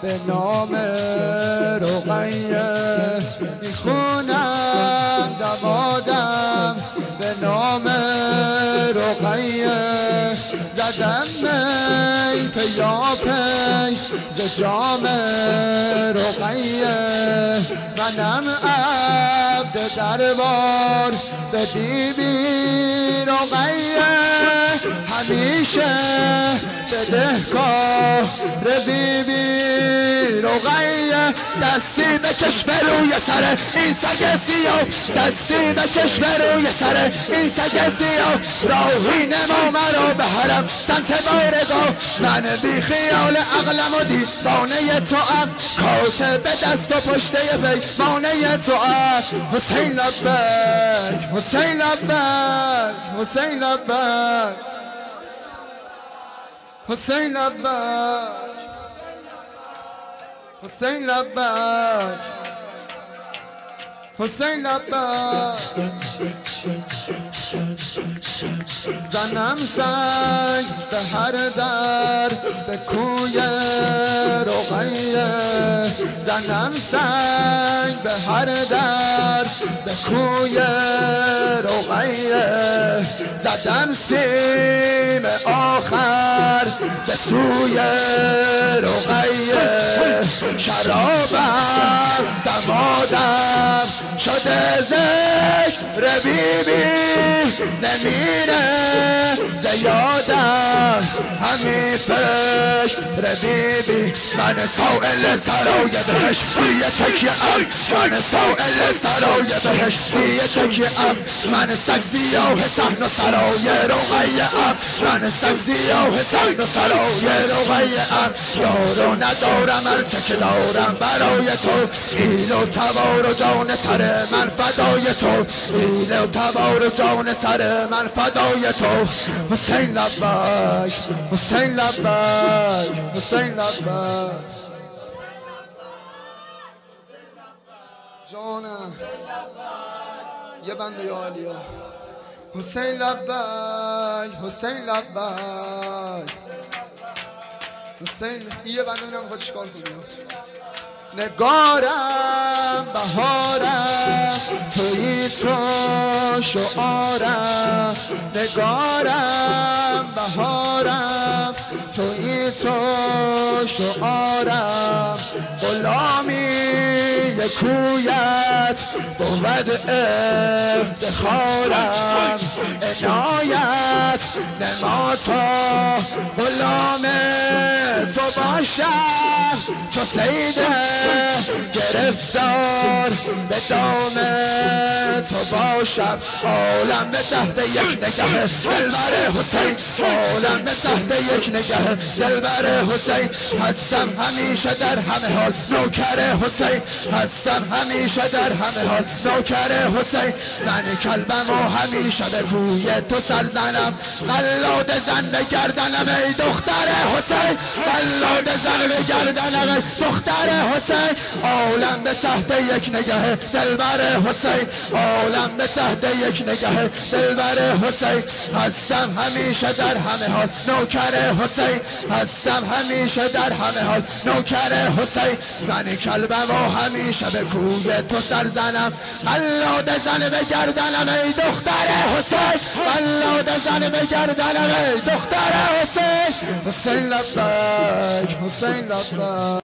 به نام رقیه میخونم دمادم به نام رقیه زدم می پیاپی ز جام رقیه منم عبد دربار به بیبی رقیه همیشه بدهکار بیبی رقیه دستی بکش به روی سر این سگ سیاه دستی بکش به روی سر این سگ سیاه راهی نما مرا به حرم سمت بارگاه من بی خیال عقلم و دیوانه تو ام کاسه به دست و پشته پیمانه تو ام حسین لبک حسین لبک حسین لبک حسین لبک حسین لبک حسین لبک زنم سنگ به هر در به کوی رقیه زنم سنگ به هر در به کوی رقیه زدم سیم آخر به سوی رقیه شرابم دمادم شده ذکر بیبی نمیره زیادم همین فکر بیبی من سائل سرای بهش بیه تکیه ام من سائل سرای بهش بیه تکیه ام من سگ سیاه صحن و سرای رقیه ام من سگ سیاه صحن و سرای رقیه ام یارو ندارم هرچه که دارم برای تو ایل و توار و جان سر من فدای تو ایل و توار و جان سر من فدای تو حسین لبک حسین لبک حسین لبک جانم یه بند یا علیا حسین لبک حسین لبک حسین یه بند بینم خود چکار کنیم نگارم بهارم تویی تو شعارم نگارم بهارم تویی تو شعارم غلامی کویت بود افتخارم عنایت نما تا غلام تو باشم چو سیده گرفتار به دام تو باشم عالم به تحت یک نگه دلبر حسین عالم به تحت یک نگه دلبر حسین هستم همیشه در همه حال نوکر حسین هستم همیشه در همه حال نوکر حسین من کلبم و همیشه به کوی تو سر زنم قلاد زن به گردنم ای دختر حسین قلاد زن به گردنم ای دختر حسین عالم به تحت یک نگه دلبر حسین عالم به تحت یک نگه دلبر حسین هستم همیشه در همه حال نوکر حسین هستم همیشه در همه حال نوکر حسین من کلبم و همیشه به کوی تو سر زنم قلاد زن به گردنم ای دختر حسین قلاد زن به گردنم ای دختر حسین حسین لبک حسین لبک